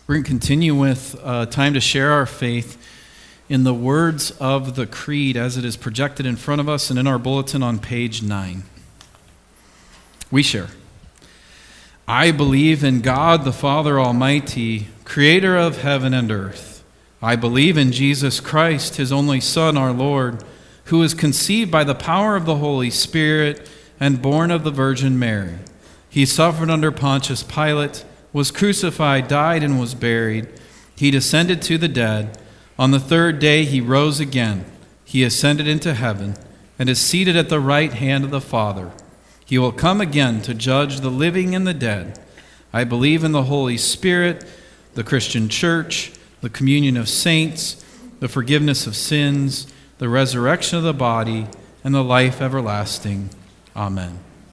We're going to continue with time to share our faith in the words of the Creed as it is projected in front of us and in our bulletin on page 9. We share. I believe in God the Father Almighty, creator of heaven and earth. I believe in Jesus Christ, his only Son, our Lord, who was conceived by the power of the Holy Spirit and born of the Virgin Mary. He suffered under Pontius Pilate, was crucified, died, and was buried. He descended to the dead. On the third day he rose again. He ascended into heaven and is seated at the right hand of the Father. He will come again to judge the living and the dead. I believe in the Holy Spirit, the Christian Church, the communion of saints, the forgiveness of sins, the resurrection of the body, and the life everlasting. Amen.